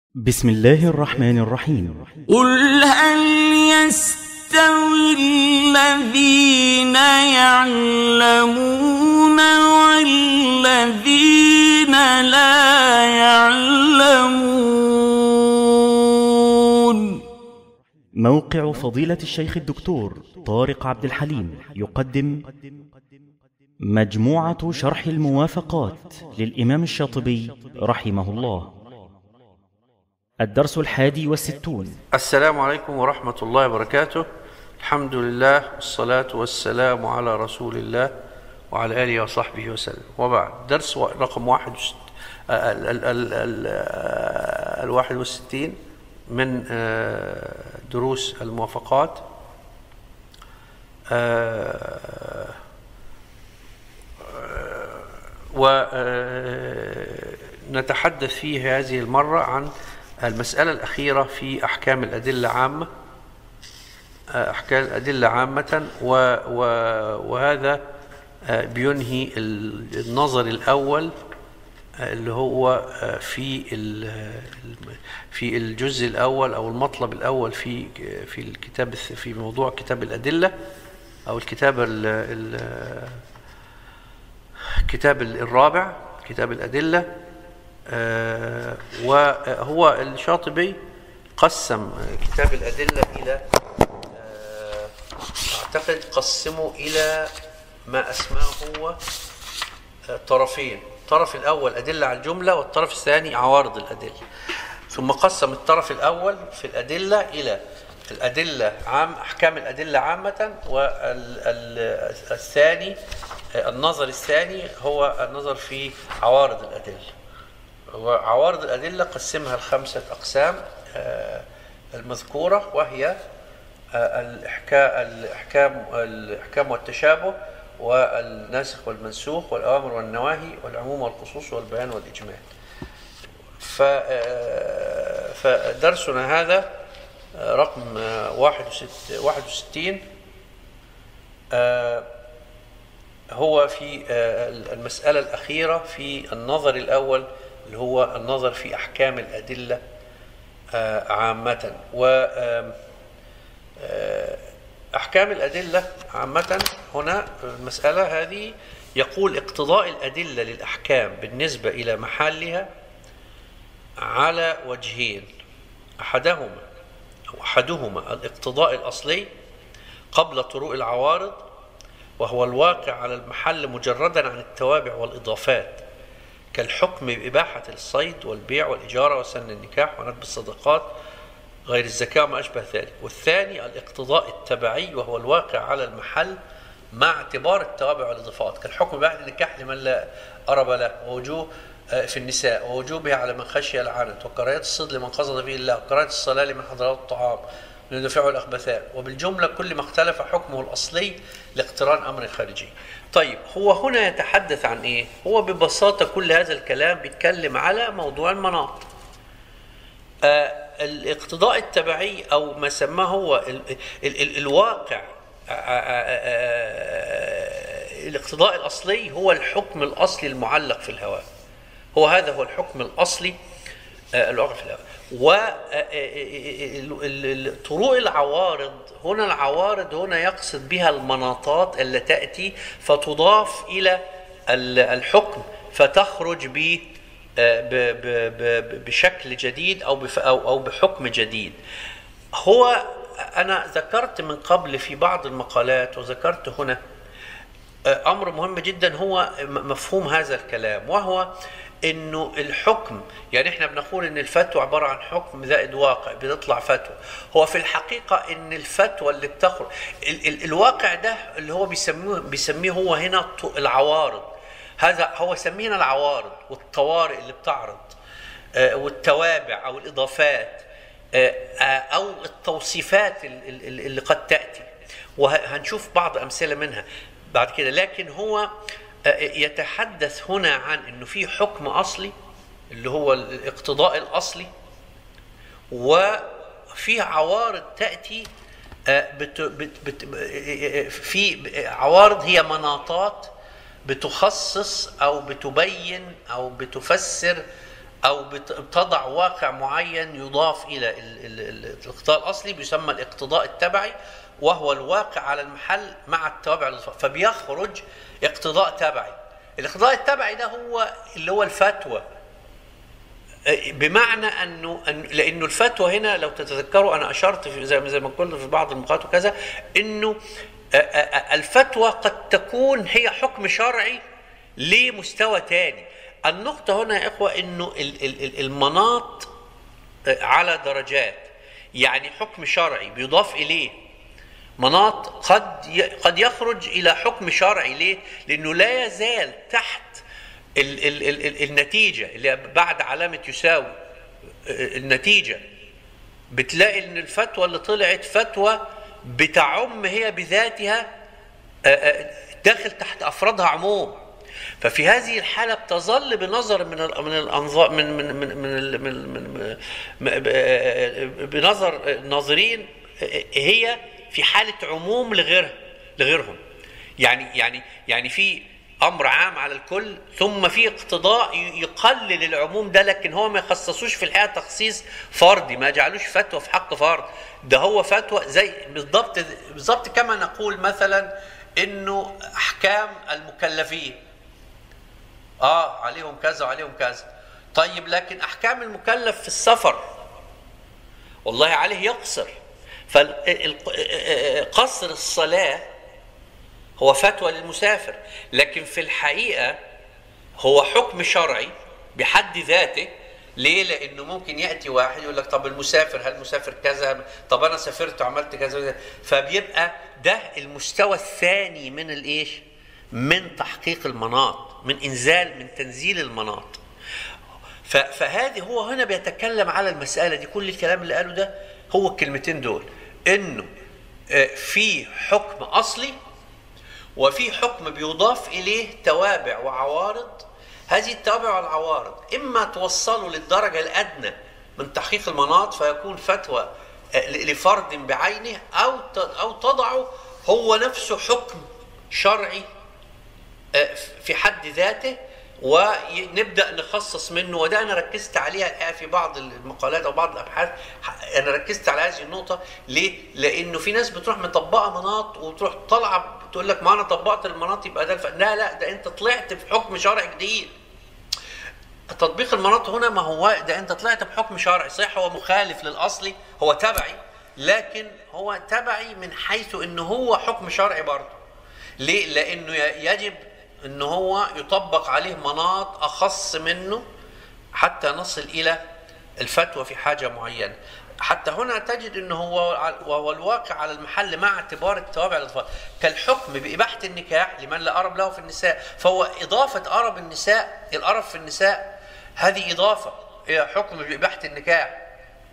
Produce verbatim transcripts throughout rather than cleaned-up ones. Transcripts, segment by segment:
بسم الله الرحمن الرحيم. قل هل يستوي الذين يعلمون والذين لا يعلمون؟ موقع فضيلة الشيخ الدكتور طارق عبد الحليم يقدم مجموعة شرح الموافقات للإمام الشاطبي رحمه الله. الدرس الحادي والستون. السلام عليكم ورحمة الله وبركاته. الحمد لله والصلاة والسلام على رسول الله وعلى آله وصحبه وسلم، وبعد. درس رقم واحد وست... ال... ال... ال... ال... الواحد والستين من دروس الموافقات. ونتحدث فيه هذه المرة عن المسألة الأخيرة في أحكام الأدلة عامة، أحكام الأدلة عامة، وهذا بينهي النظر الأول اللي هو في في الجزء الأول أو المطلب الأول في في الكتاب، في موضوع كتاب الأدلة أو الكتاب الكتاب الرابع، كتاب الأدلة. آه وهو الشاطبي قسم كتاب الأدلة إلى آه أعتقد قسمه إلى ما أسماه هو آه طرفين. الطرف الأول أدلة على الجملة، والطرف الثاني عوارض الأدلة. ثم قسم الطرف الأول في الأدلة إلى الأدلة عام، أحكام الأدلة عامة، والثاني النظر الثاني هو النظر في عوارض الأدلة. وعوارض الأدلة قسمها لخمسة أقسام المذكورة، وهي الإحكام الإحكام والتشابه، والناسخ والمنسوخ، والأوامر والنواهي، والعموم والخصوص، والبيان والإجمال. فدرسنا هذا رقم واحد وستين هو في المسألة الأخيرة في النظر الأول، اللي هو النظر في أحكام الأدلة عامة. وأحكام الأدلة عامة هنا المسألة هذه يقول اقتضاء الأدلة للأحكام بالنسبة إلى محلها على وجهين. أحدهما أو أحدهما الاقتضاء الأصلي قبل طروء العوارض، وهو الواقع على المحل مجردا عن التوابع والإضافات، كالحكم بإباحة الصيد والبيع والإجارة وسن النكاح وندب الصدقات غير الزكاة وما أشبه ذلك. والثاني الاقتضاء التبعي، وهو الواقع على المحل مع اعتبار التوابع والإضافات، كالحكم بإباحة النكاح لمن لا أرب له، ووجوه في النساء، ووجوبها على من خشي العنت، وكراهية الصيد لمن قصد فيه الله، وكراهية الصلاة لمن حضره الطعام ليدفعه الأخبثان. وبالجملة كل ما اختلف حكمه الأصلي لاقتران أمر خارجي. طيب، هو هنا يتحدث عن إيه؟ هو ببساطة كل هذا الكلام بيتكلم على موضوع المناط. آه الاقتضاء التبعي أو ما سماه هو ال ال ال الواقع، آه آه آه الاقتضاء الأصلي هو الحكم الأصلي المعلق في الهواء. هو هذا هو الحكم الأصلي آه الواقع في الهواء. وطروء العوارض هنا، العوارض هنا يقصد بها المناطات التي تأتي فتضاف إلى الحكم فتخرج ب بشكل جديد أو أو بحكم جديد. هو أنا ذكرت من قبل في بعض المقالات وذكرت هنا أمر مهم جدا، هو مفهوم هذا الكلام، وهو انه الحكم، يعني احنا بنقول ان الفتوى عباره عن حكم زائد واقع بتطلع فتوى. هو في الحقيقه ان الفتوى اللي بتخرج ال ال الواقع ده اللي هو بيسميه بيسميه هو هنا العوارض. هذا هو سمينا العوارض والطوارئ اللي بتعرض، آه والتوابع او الاضافات، آه او التوصيفات اللي, اللي قد تاتي، وهنشوف بعض امثله منها بعد كده. لكن هو يتحدث هنا عن انه في حكم اصلي اللي هو الاقتضاء الاصلي، وفي عوارض تاتي بت بت في عوارض هي مناطات بتخصص او بتبين او بتفسر أو بتضع واقع معين يضاف إلى الاقتضاء الأصلي، بيسمى الاقتضاء التبعي، وهو الواقع على المحل مع التوابع الإضافية، فبيخرج اقتضاء تبعي. الاقتضاء التبعي ده هو اللي هو الفتوى، بمعنى أنه لأنه الفتوى هنا لو تتذكروا أنا أشرت في زي ما قلنا في بعض المقالات وكذا، أنه الفتوى قد تكون هي حكم شرعي لمستوى تاني. النقطة هنا يا إخوة أنه المناط على درجات، يعني حكم شرعي بيضاف إليه مناط قد قد يخرج إلى حكم شرعي. ليه؟ لأنه لا يزال تحت ال ال ال النتيجة اللي بعد علامة يساوي النتيجة، بتلاقي أن الفتوى اللي طلعت فتوى بتعم هي بذاتها داخل تحت أفرادها عموم. ففي هذه الحالة بتظل بنظر من من الأنظار من من من من, من, من بنظر الناظرين هي في حالة عموم لغيرها لغيرهم. يعني يعني يعني في أمر عام على الكل، ثم في اقتضاء يقلل العموم ده، لكن هو ما يخصصوش في الحقيقة تخصيص فردي، ما جعلوش فتوى في حق فرد، ده هو فتوى زي بالضبط بالضبط كما نقول مثلا إنه أحكام المكلفين آه عليهم كذا وعليهم كذا. طيب لكن أحكام المكلف في السفر والله عليه يقصر، فقصر الصلاة هو فتوى للمسافر، لكن في الحقيقة هو حكم شرعي بحد ذاته. ليه؟ لأنه ممكن يأتي واحد يقول لك طب المسافر هل مسافر كذا، طب أنا سافرت وعملت كذا، فبيبقى ده المستوى الثاني من الإيش؟ من تحقيق المناط، من إنزال من تنزيل المناط. فهذه هو هنا بيتكلم على المسألة دي، كل الكلام اللي قاله ده هو الكلمتين دول، إنه في حكم أصلي وفي حكم بيضاف إليه توابع وعوارض. هذه التوابع والعوارض إما توصلوا للدرجة الأدنى من تحقيق المناط فيكون فتوى لفرد بعينه، أو أو تضعه هو نفسه حكم شرعي في حد ذاته ونبدأ نخصص منه. وده أنا ركزت عليها في بعض المقالات أو بعض الأبحاث، أنا ركزت على هذه النقطة. ليه؟ لأنه في ناس بتروح مطبقة مناط وتروح طالعة تقول لك ما أنا طبقت المناط يبقى ده الف... لا لا، ده أنت طلعت في حكم شرعي جديد. تطبيق المناط هنا ما هو ده أنت طلعت بحكم شرعي، صحيح هو مخالف للأصلي، هو تبعي، لكن هو تبعي من حيث إنه هو حكم شرعي برضه. ليه؟ لأنه يجب إنه هو يطبق عليه مناط أخص منه حتى نصل إلى الفتوى في حاجة معينة. حتى هنا تجد إنه هو وهو الواقع على المحل مع اعتبار التوابع الأطفال، كالحكم بإباحة النكاح لمن لا أرب له في النساء، فهو إضافة أرب النساء، الأرب في النساء هذه إضافة إلى حكم بإباحة النكاح.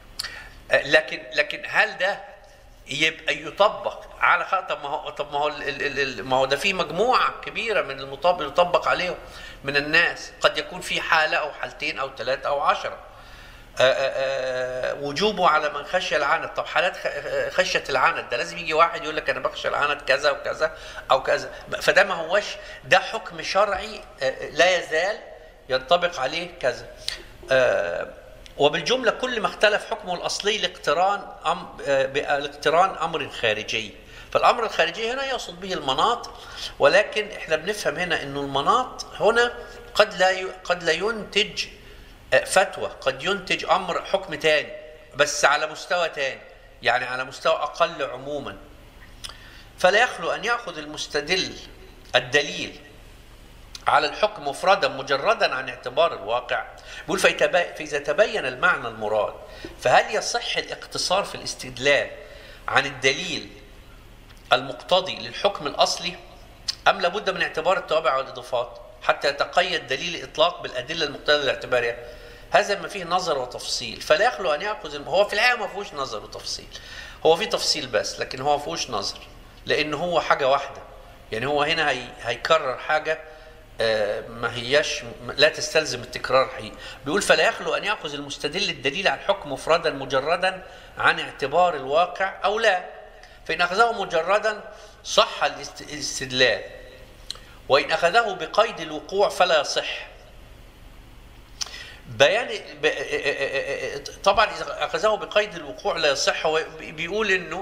لكن لكن هل ده يبقى يطبق على خ... طب ما هو طب ما هو ما هو ده في مجموعه كبيره من المطابق يطبق عليهم من الناس، قد يكون في حاله او حالتين او ثلاثه او عشره. آآ آآ وجوبه على من خشي العنت. طب حالات خشيه العنت ده لازم يجي واحد يقول لك انا بخشى العنت كذا وكذا او كذا، فده ما هوش ده حكم شرعي لا يزال ينطبق عليه كذا. وبالجملة كل ما اختلف حكمه الأصلي لاقتران أم بالاقتران أمر خارجي. فالأمر الخارجي هنا يقصد به المناط، ولكن احنا بنفهم هنا إنه المناط هنا قد لا قد لا ينتج فتوى، قد ينتج أمر حكم تاني بس على مستوى تاني، يعني على مستوى أقل عموما. فلا يخلو أن يأخذ المستدل الدليل على الحكم مفردا مجردا عن اعتبار الواقع. بيقول فإذا تبين المعنى المراد فهل يصح الاقتصار في الاستدلال عن الدليل المقتضي للحكم الأصلي، أم لابد من اعتبار التوابع والإضافات حتى يتقيد دليل الإطلاق بالأدلة المقتضية لاعتبارها؟ هذا ما فيه نظر وتفصيل. فلا يخلو أن يأخذ، هو في الحقيقة ما فيهوش نظر وتفصيل، هو في تفصيل بس، لكن هو ما فيهوش نظر، لأن هو حاجة واحدة. يعني هو هنا هي هيكرر حاجة ما هياش لا تستلزم التكرار حقيقي. بيقول فلا يخلو أن يأخذ المستدل الدليل على الحكم مفردا مجردا عن اعتبار الواقع أو لا. فإن أخذه مجردا صح الاستدلال، وإن أخذه بقيد الوقوع فلا يصح. بيان طبعا إذا أخذه بقيد الوقوع لا يصح. هو بيقول إنه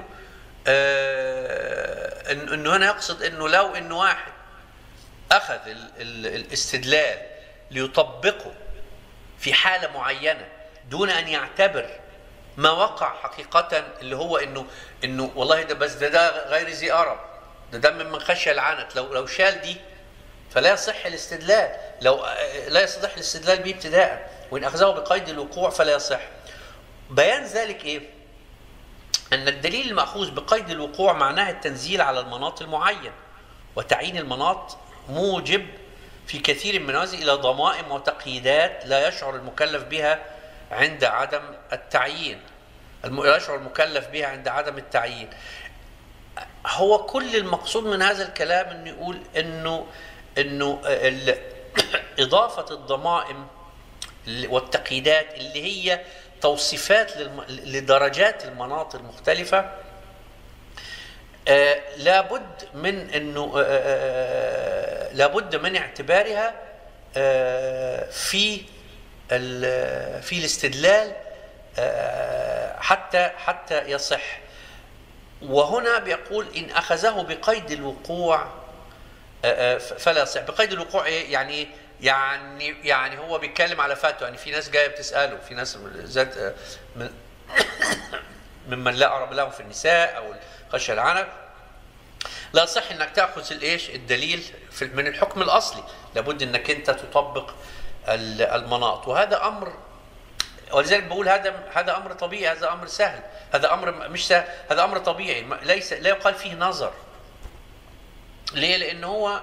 آه إنه هنا يقصد إنه لو إنه واحد أخذ الاستدلال ليطبقه في حالة معينة دون أن يعتبر ما وقع حقيقة، اللي هو إنه إنه والله ده بس ده, ده غير ذي أرب، ده ده ممن خشي العنت، لو لو شال دي فلا يصح الاستدلال، لو لا يصح الاستدلال به ابتداء، وإن أخذه بقيد الوقوع فلا يصح. بيان ذلك إيه؟ أن الدليل المأخوذ بقيد الوقوع معناه التنزيل على المناط المعين، وتعيين المناط موجب في كثير من النوازل إلى ضمائم وتقييدات لا يشعر المكلف بها عند عدم التعيين. لا يشعر المكلف بها عند عدم التعيين. هو كل المقصود من هذا الكلام انه يقول انه انه اضافه الضمائم والتقييدات اللي هي توصيفات لدرجات المناط المختلفه آه لابد من انه آه لابد من اعتبارها آه في في الاستدلال آه حتى حتى يصح. وهنا بيقول إن أخذه بقيد الوقوع فلا يصح. بقيد الوقوع إيه؟ يعني يعني يعني هو بيتكلم على فتوى، يعني في ناس جايه بتسأله، في ناس ذات من ممن لا أرب لهم في النساء أو خشية العنت، لا يصح إنك تأخذ الإيش الدليل من الحكم الأصلي، لابد إنك أنت تطبق المناط، وهذا أمر، ولذلك بقول هذا هذا امر طبيعي، هذا امر سهل، هذا امر مش سهل، هذا امر طبيعي، ليس لا يقال فيه نظر. ليه؟ لان هو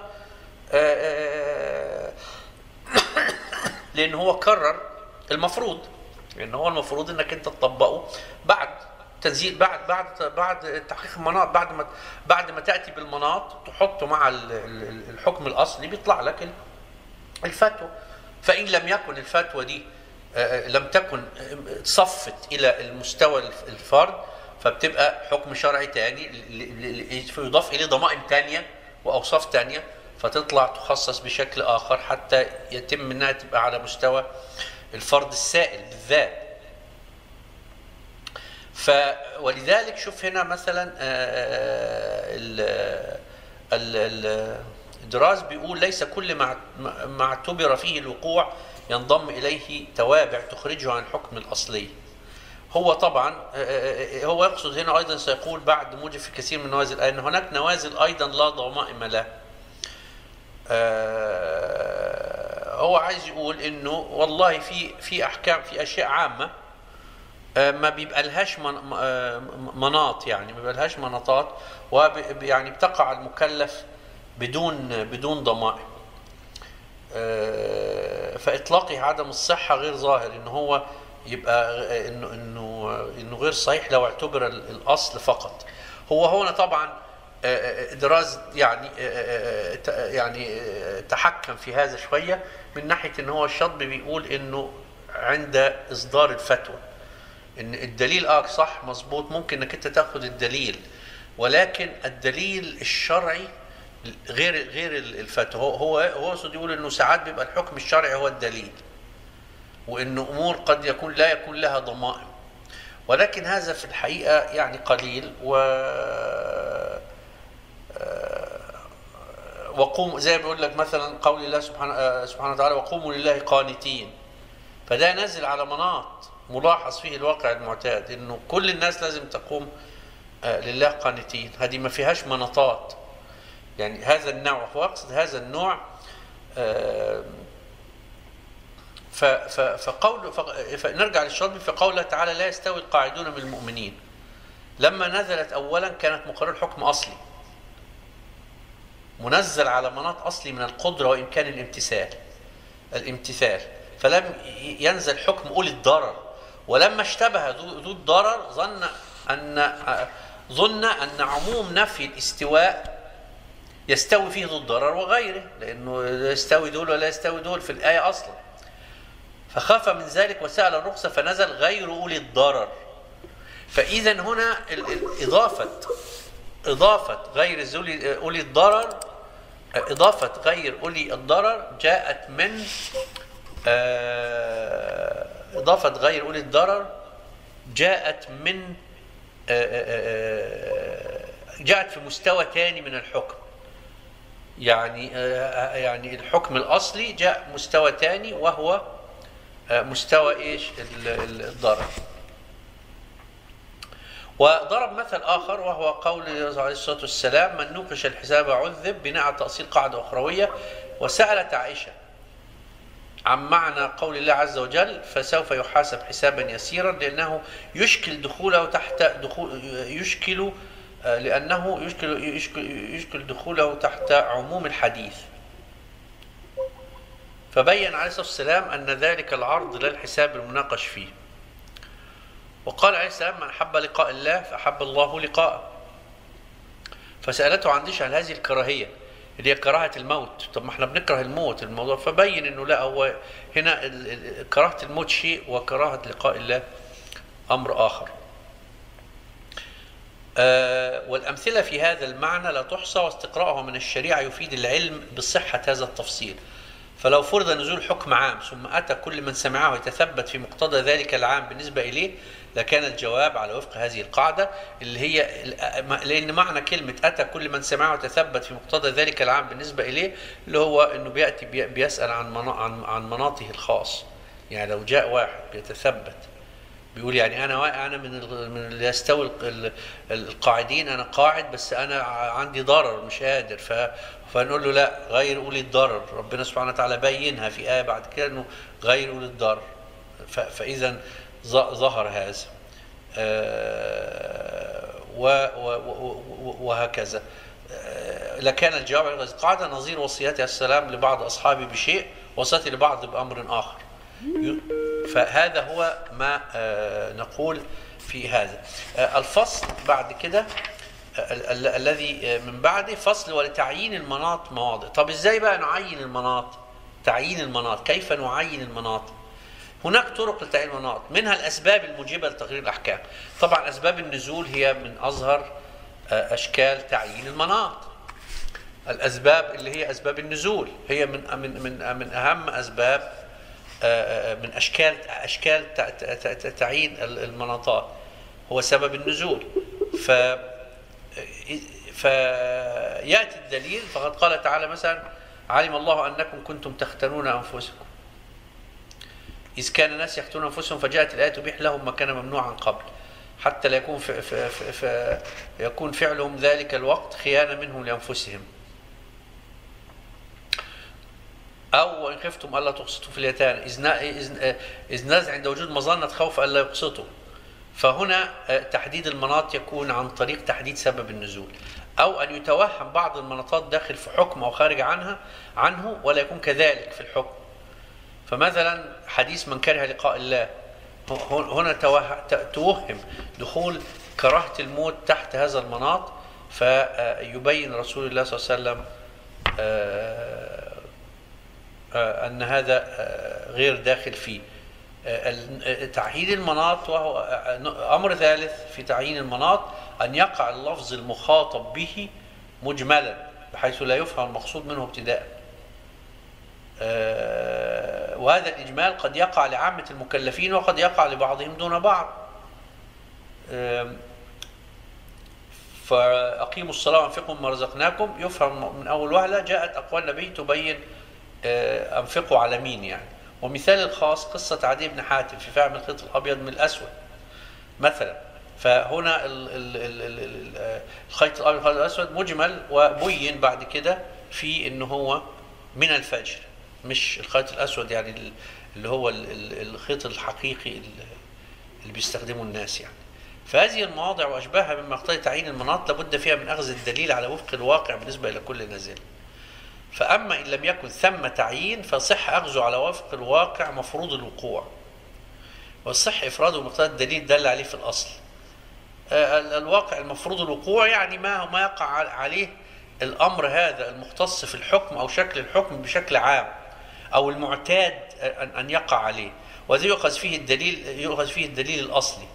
لان هو كرر المفروض، لان هو المفروض انك انت تطبقه بعد تنزيل، بعد بعد بعد تحقيق المناط، بعد ما بعد ما تاتي بالمناط تحطه مع الحكم الاصلي بيطلع لك الفتوى. فان لم يكن الفتوى دي لم تكن صفت الى المستوى الفرد فبتبقى حكم شرعي تاني فيضاف اليه ضمائم تانية واوصاف تانية فتطلع تخصص بشكل اخر حتى يتم انها تبقى على مستوى الفرد السائل بالذات. ف ولذلك شوف هنا مثلا الدراز بيقول ليس كل ما اعتبر فيه الوقوع ينضم إليه توابع تخرجه عن الحكم الأصلي. هو طبعا هو يقصد هنا أيضا سيقول بعد موجب في كثير من نوازل أن هناك نوازل أيضا لا ضمائم له. هو عايز يقول إنه والله في في أحكام، في أشياء عامة ما بيبقى لهاش مناط، يعني ما بيبقى لهاش مناطات، ويعني بتقع المكلف بدون بدون ضمائم. فإطلاقه عدم الصحة غير ظاهر، إنه هو يبقى إنه إنه إنه غير صحيح لو اعتبر الأصل فقط. هو هنا طبعا دراز يعني يعني تحكم في هذا شوية من ناحية إن هو الشاطبي بيقول إنه عند إصدار الفتوى إن الدليل آه صح مظبوط، ممكن إنك أنت تأخذ الدليل، ولكن الدليل الشرعي غير غير الفتوى. هو هو هو يقصد يقول انه ساعات بيبقى الحكم الشرعي هو الدليل، وانه امور قد يكون لا يكون لها ضمائم، ولكن هذا في الحقيقه يعني قليل. و وقوم زي ما بيقول لك مثلا قول الله سبحانه سبحانه وتعالى وقوموا لله قانتين، فده نازل على مناط ملاحظ فيه الواقع المعتاد انه كل الناس لازم تقوم لله قانتين، هذه ما فيهاش مناطات. يعني هذا النوع هو أقصد هذا النوع. فقول فنرجع للشاطبي في قوله تعالى لا يستوي القاعدون من المؤمنين، لما نزلت أولا كانت مقرر حكم أصلي منزل على مناط أصلي من القدرة وإمكان الامتثال الامتثال فلم ينزل حكم أولي الضرر، ولما اشتبه ذو الضرر ظن أن ظن أن عموم نفي الاستواء يستوي فيه ذو الضرر وغيره، لأنه يستوي دول ولا يستوي دول في الآية أصلا، فخاف من ذلك وسأل الرخصة فنزل غير أولي الضرر. فإذا هنا إضافة إضافة غير أولي الضرر إضافة غير أولي الضرر جاءت من آه إضافة غير أولي الضرر جاءت من آه آه جاءت في مستوى ثاني من الحكم. يعني آه يعني الحكم الأصلي جاء مستوى ثاني وهو آه مستوى إيش الضرر. وضرب مثل آخر وهو قول الله عليه الصلاة والسلام: من نوقش الحساب عذب، بناء على تأصيل قاعدة أخروية. وسألت عائشة عن معنى قول الله عز وجل: فسوف يحاسب حسابا يسيرا، لأنه يشكل دخوله تحت دخول يشكل لأنه يشكل يشكل, يشكل دخوله تحت عموم الحديث. فبين عليه الصلاة والسلام أن ذلك العرض لا الحساب المناقش فيه. وقال عليه السلام: من أحب لقاء الله فأحب الله لقاءه. فسألته عن ديش عن هذه الكراهية اللي هي كراهة الموت. طب ما احنا بنكره الموت الموضوع. فبين انه لا، هو هنا كراهة الموت شيء وكراهة لقاء الله أمر آخر. آه والأمثلة في هذا المعنى لا تحصى، واستقراءها من الشريعة يفيد العلم بصحة هذا التفصيل. فلو فرض نزول حكم عام ثم أتى كل من سمعه يتثبت في مقتضى ذلك العام بالنسبة إليه، لكان الجواب على وفق هذه القاعدة اللي هي، لأن معنى كلمة أتى كل من سمعه يتثبت في مقتضى ذلك العام بالنسبة إليه اللي هو إنه بيأتي بيسأل عن عن عن مناطه الخاص. يعني لو جاء واحد بيتثبت بيقول يعني أنا أنا من من اللي يستوي القاعدين، أنا قاعد بس أنا عندي ضرر مش قادر، ف فنقول له لا، غير أولي الضرر. ربنا سبحانه وتعالى بينها في آية بعد كده إنه غير أولي الضرر. فإذا ظهر هذا وهكذا. لكان الجواب على هذه القاعدة نظير وصيته السلام لبعض أصحابه بشيء، وصيته لبعض بأمر آخر. فهذا هو ما نقول في هذا الفصل. بعد كده الذي من بعده فصل ولتعيين المناط مواضع. طب ازاي بقى نعين المناط؟ تعيين المناط، كيف نعين المناط؟ هناك طرق لتعيين المناط، منها الأسباب الموجبة لتغيير الأحكام. طبعا أسباب النزول هي من أظهر أشكال تعيين المناط. الأسباب اللي هي أسباب النزول هي من من من من أهم أسباب من أشكال أشكال تعيين المناطات، هو سبب النزول. ف فيأتي الدليل، فقد قال تعالى مثلا: علم الله أنكم كنتم تختنون أنفسكم إذ كان الناس يختنون أنفسهم فجاءت الآية تبيح لهم ما كان ممنوعا قبل، حتى لا يكون ف... ف... ف... ف... يكون فعلهم ذلك الوقت خيانة منهم لأنفسهم. أو وإن خفتم ألا تقسطوا في اليتامى إذ نزع عند وجود مظنة خوف ألا يقسطوا. فهنا تحديد المناط يكون عن طريق تحديد سبب النزول، أو أن يتوهم بعض المناطات داخل في حكم أو خارج عنها عنه ولا يكون كذلك في الحكم. فمثلا حديث من كره لقاء الله، هنا توهم دخول كراهة الموت تحت هذا المناط، فيبين رسول الله صلى الله عليه وسلم أن هذا غير داخل فيه. تعيين المناط وهو أمر ثالث في تعيين المناط، أن يقع اللفظ المخاطب به مجملا بحيث لا يفهم المقصود منه ابتداء. وهذا الإجمال قد يقع لعامة المكلفين وقد يقع لبعضهم دون بعض. فأقيموا الصلاة وأنفقوا مما رزقناكم يفهم من أول وهلة. جاءت أقوال النبي تبين أنفقوا على مين يعني. ومثال الخاص قصة عدي بن حاتم في فهم الخيط الأبيض من الأسود مثلا. فهنا الخيط الأبيض والأسود مجمل، وبين بعد كده في إنه هو من الفجر، مش الخيط الأسود يعني اللي هو الخيط الحقيقي اللي بيستخدمه الناس يعني. فهذه المواضع وأشباهها مما يقتضي تعيين المناط لابد فيها من أخذ الدليل على وفق الواقع بالنسبة إلى كل نازل. فأما إن لم يكن ثم تعيين فصح أخذه على وفق الواقع مفروض الوقوع، والصح إفراده بمقتضى الدليل دل عليه في الأصل. الواقع المفروض الوقوع يعني ما ما يقع عليه الأمر هذا المختص في الحكم أو شكل الحكم بشكل عام، أو المعتاد أن يقع عليه، وذي يؤخذ فيه الدليل يؤخذ فيه الدليل الأصلي.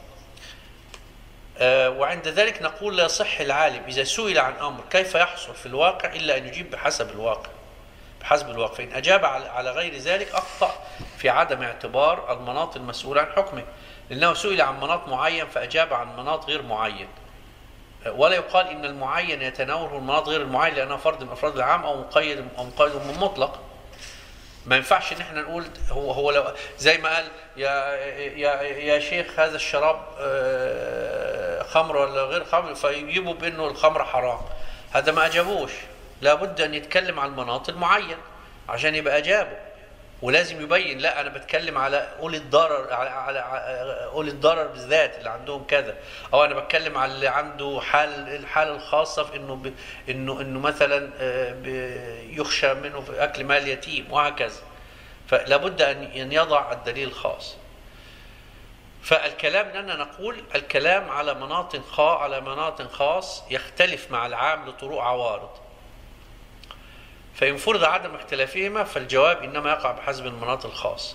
وعند ذلك نقول لا يصح العالم إذا سئل عن أمر كيف يحصل في الواقع إلا أن يجيب بحسب الواقع. بحسب الواقع. فإن أجاب على غير ذلك أخطأ في عدم اعتبار المناط المسؤول عن حكمه، لأنه سئل عن مناط معين فأجاب عن مناط غير معين. ولا يقال إن المعين يتناوله المناط غير المعين لأنه فرد من أفراد العام أو مقيد أو مقيد من مطلق. ما ينفعش إن احنا نقول هو هو لو زي ما قال يا يا يا شيخ هذا الشراب خمر ولا غير خمر، فيجيبوا بأنه الخمر حرام. هذا ما أجابوش، لابد أن يتكلم عن المناط المعين عشان يبقى أجابه، ولازم يبين لا أنا بتكلم على أولي الضرر، على على أولي الضرر بالذات اللي عندهم كذا، أو أنا بتكلم على اللي عنده حال الحالة الخاصة في إنه ب إنه إنه مثلا يخشى منه في أكل مال يتيم وهكذا. فلابد أن يضع الدليل الخاص. فالكلام أننا نقول الكلام على مناط خاص على مناط خاص يختلف مع العام لطروء عوارض. فإن فرض عدم اختلافهما فالجواب إنما يقع بحسب المناط الخاص.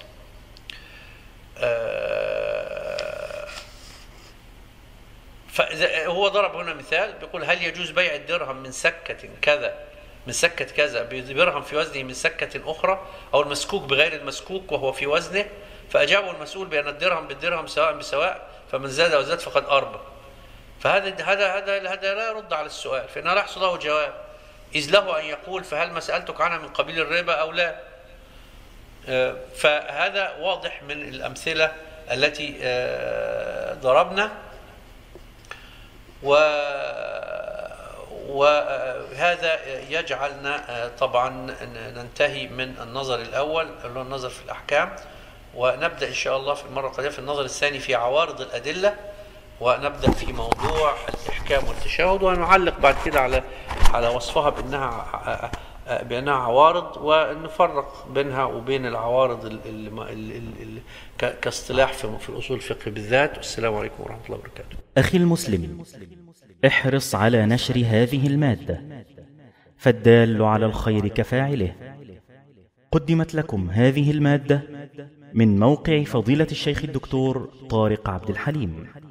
فهو ضرب هنا مثال بيقول هل يجوز بيع الدرهم من سكة كذا من سكة كذا بدرهم في وزنه من سكة أخرى، أو المسكوك بغير المسكوك وهو في وزنه؟ فأجابه المسؤول بأن الدرهم بالدرهم سواء بسواء، فمن زاد وزاد فقد أربى. فهذا هذا هذا هذا لا يرد على السؤال، فإن لا يحصل له جواب، إذ له أن يقول فهل ما سألتك عنها من قبيل الربا أو لا؟ فهذا واضح من الأمثلة التي ضربنا. وهذا يجعلنا طبعا ننتهي من النظر الأول اللي هو النظر في الأحكام، ونبدأ إن شاء الله في المرة القادمة في النظر الثاني في عوارض الأدلة، ونبدأ في موضوع الإحكام والتشهد، ونعلق بعد كده على على وصفها بأنها بأنها عوارض، ونفرق بينها وبين العوارض كاصطلاح في الأصول الفقه بالذات. والسلام عليكم ورحمة الله وبركاته. أخي المسلم، احرص على نشر هذه المادة، فالدال على الخير كفاعله. قدمت لكم هذه المادة من موقع فضيلة الشيخ الدكتور طارق عبد الحليم.